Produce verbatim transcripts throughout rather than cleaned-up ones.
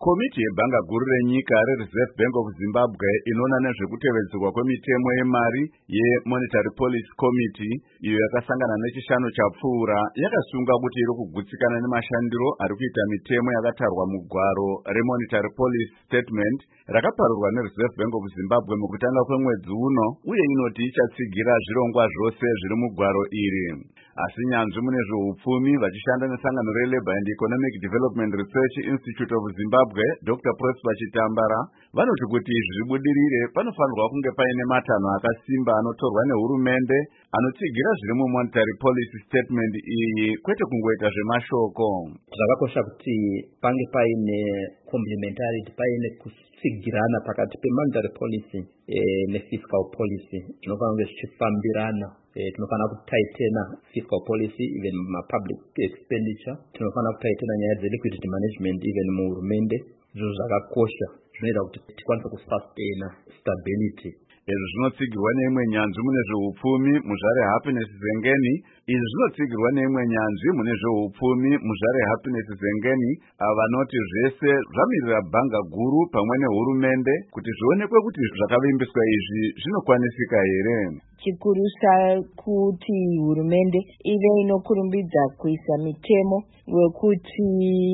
Komiti yebhanga guru renyika reReserve Bank of Zimbabwe inoona nezvekutevedzerwa kwemitemo yemari yeMonetary Policy Committee iyo yakasangana nechishanu chapfuura yakasunga kuti iri kugutsikana nemashandiro ari kuita mitemo yakatarwa mugwaro reMonetary Policy Statement rakaparurwa neReserve Bank of Zimbabwe mukutanga kwemwedzi uno, uye inoti ichatsigira zvirongwa zvose zviri mugwaro iri. Asi nyanzvi mune zveupfumi vachishanda nesangano reLabour and Economic Development Research Institute of Zimbabwe, Doctor Prosper Chitambara, vanoti kuti izvi zvibudirire panofanirwa kunge paine matanho akasimba anotorwa nehurumende anotsigira zviri muMonetary Policy Statement iyi, kwete kungoita zvemashoko. Zvakakosha kuti pange paine complementarity, paine kutsigirana pakati pemonetary policy eh, nefiscal policy. Tinofanira kunge zvichifambirana. Eh, tinofanira kutaitena fiscal policy even public expenditure. Tinofanira kutaitena nyaya dzeliquidity management even muhurumende. Izvo zvakakosha zvinoita kuti tikwanise kusustaina stability. Izvi zvinotsigirwa neimwe nyanzvi mune zveupfumi muzvare Happiness Zengeni. Izvi zvinotsigirwa neimwe nyanzvi mune zveupfumi muzvare Happiness Zengeni, vanoti zvese zvamirira bhanga guru pamwe nehurumende kuti zvionekwe kuti zvakavimbiswa izvi zvinokwanisika here. Chikurusa kuti hurumende ive inokurumbidza kuisa mitemo wekuti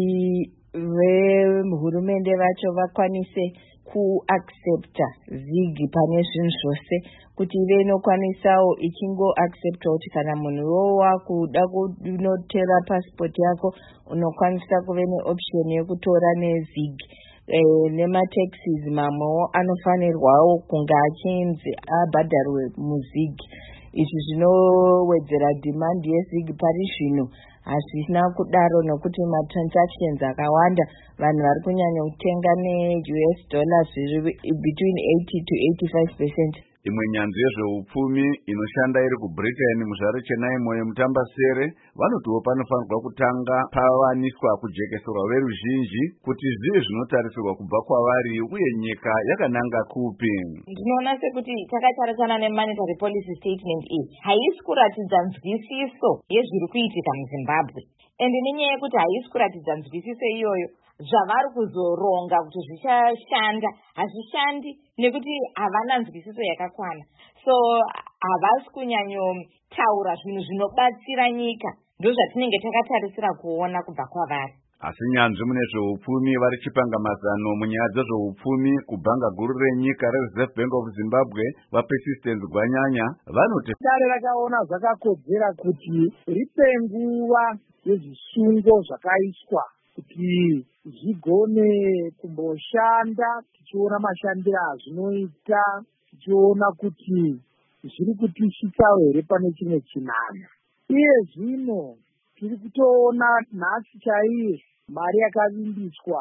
vehurumende vacho vakwanise kuaccepta zigi pane zvinhu zvose, kuti ive inokwanisawo ichingo accepta kuti kana munhu wakuda kunotera passport yako unokwanisa kuve neoption yekutora nezigi. E, nemataxes mamwewo anofanirwawo kunga achinzi abhadharwe muzigi. Izvi zvinowedzera demand yezigi pari zvino. Hazvina kudaro nokuti matransactions akawanda vanhu vari kunyanya kutenga ne-U S dollars between eighty to eighty-five percent. Imwe nyanzvi yezveupfumi inoshanda iri kuBritain muzvare Chenaimo yeMutambasere vanotiwo panofanirwa kutanga pavaniswa kujekeserwa veruzhinji kuti zvivi zvinotarisirwa kubva kwavari uye nyika yakananga kupi. Ndinoona sekuti takatarisana neMonetary Policy Statement iyi haisi kuratidza nzwisiso yezviri kuitika muZimbabwe, ende nenyaya yekuti haisi kuratidza nzwisiso iyoyo, zvavari kuzoronga kuti zvichashanda hazvishandi nekuti havana nzwisiso yakakwana. So havasi kunyanyotaura zvinhu zvinobatsira nyika, ndozvatinenge takatarisira kuona kubva kwavari. Asi nyanzvi mune zveupfumi vari chipanga mazano munyaya dzezveupfumi kubhanga guru renyika reReserve Bank of Zimbabwe vaPersistence Gwanyanya vanoti dare rakaona zvakakodzera kuti ripe nguva yezvisungo zvakaiswa kuti zvigone kumboshanda, tichiona mashandiro azvinoita, tichiona kuti zviri kutisvitsa here pane chimwe chinana. Iye zvino tiri kutoona nhasi chaiye mari yakavimbiswa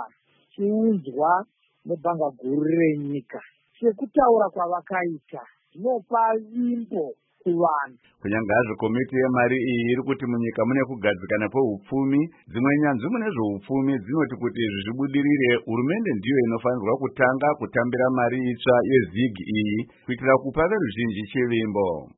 chiunzwa nebhanga guru renyika. Sekutaura kwavakaita zvinopa vimbo kuvanhu. Kunyanga hazvo komiti yemari iyi iri kuti munyika mune kugadzikana kweupfumi, dzimwe nyanzvi mune zveupfumi dzinoti kuti izvi zvibudirire hurumende ndiyo inofanirwa kutanga kutambira mari itsva yezigi iyi kuitira kupa veruzhinji chivimbo.